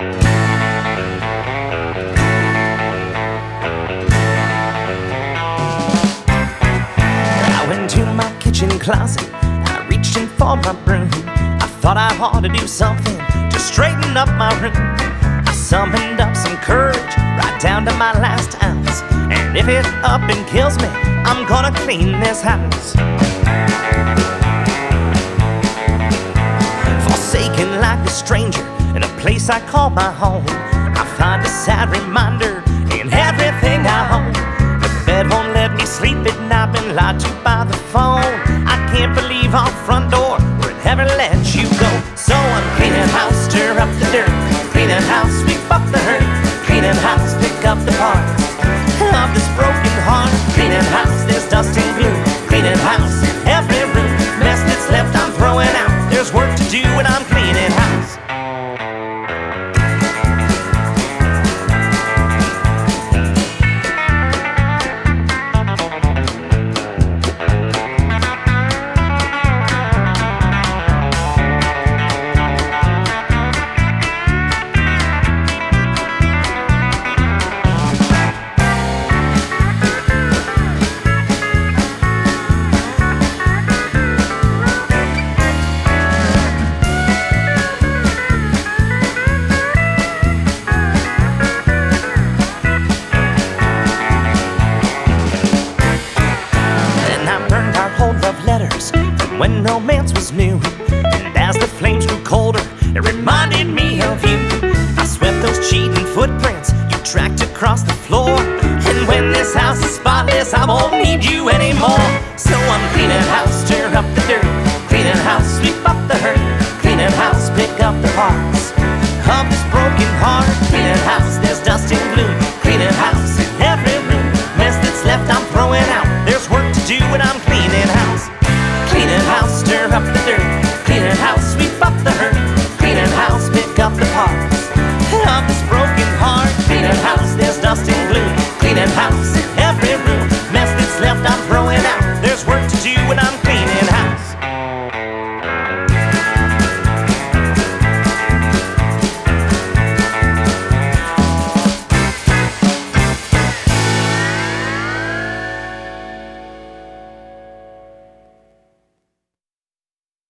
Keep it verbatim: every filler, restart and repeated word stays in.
I went to my kitchen closet, I reached in for my broom. I thought I ought to do something to straighten up my room. I summoned up some courage right down to my last ounce, and if it up and kills me, I'm gonna clean this house. Forsaken like a stranger in a place I call my home, I find a sad reminder in everything I own. The bed won't let me sleep at night, been lied to by the phone. I can't believe our front door would ever let you go. So I'm cleaning house, stir up the dirt, cleaning house, sweep up the hurt, cleaning house, pick up the parts of this broken heart. Cleaning house, there's dust and glue, cleaning house, every room, mess that's left I'm throwing out. There's work to do when I'm cleaning house. From when romance was new, and as the flames grew colder, it reminded me of you. I swept those cheating footprints you tracked across the floor, and when this house is spotless, I won't need you anymore. So I'm cleaning house, stir up the dirt, cleaning house, sweep up the hurt, cleaning house, pick up the parts of this broken heart. Cleaning house, there's dust and gloom, cleaning house in every room, mess that's left I'm throwing out. There's work to do when I'm cleaning house. Cleaning house, stir up the dirt, cleaning house, sweep up the hurt, cleaning house, pick up the parts of this broken heart. Cleaning house, there's dust and glue, cleaning house in every room, mess that's left I'm